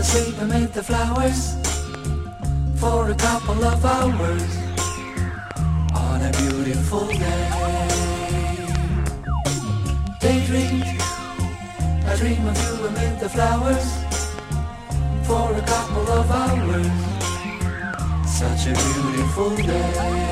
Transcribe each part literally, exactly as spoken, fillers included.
asleep amid the flowers for a couple of hours on a beautiful day. Daydream, I dream of you amid the flowers for a couple of hours. Such a beautiful day.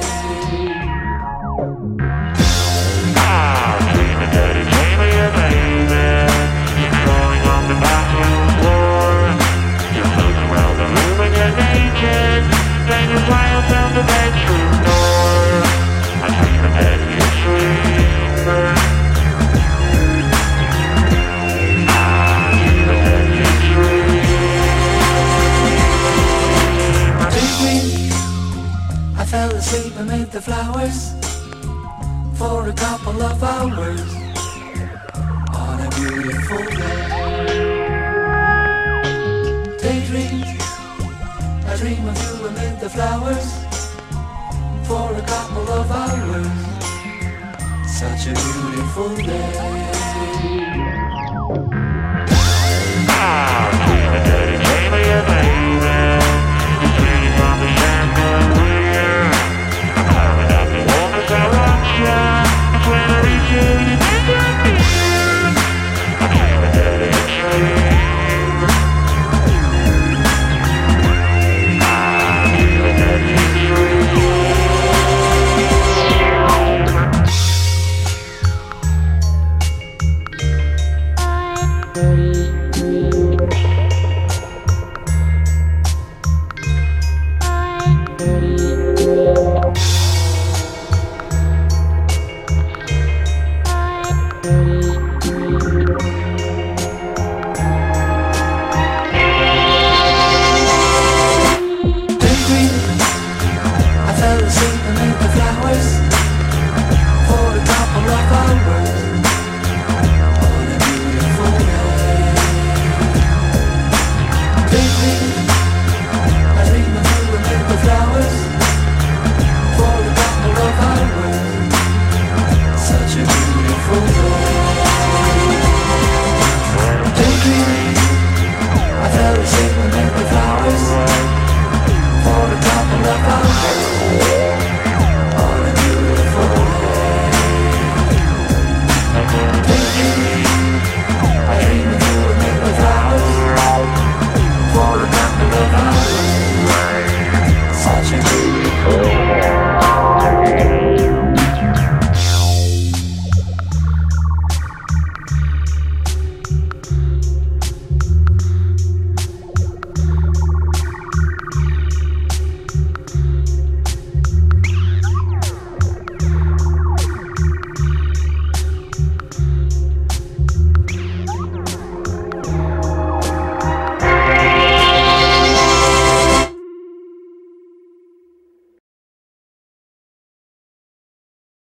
Ah, dreaming that it's only a baby. You're crawling on the bathroom floor. You're floating around the room and you're naked. Then you fly out down the bedroom door. I'm dreaming that you're dreaming. Ah, dreaming that you're dreaming. Daydream, I fell asleep amid the flowers for a couple of hours on a beautiful day. Daydream, I dream of you amid the flowers for a couple of hours. Such a beautiful day. Ah, dreaming that it's only a baby. You're sitting on the chandelier. I'm climbing up the wall as I watch ya. And when I reach you, you disappear. I'm dreaming that it's real. Ah, dreaming that it's real. Such a beautiful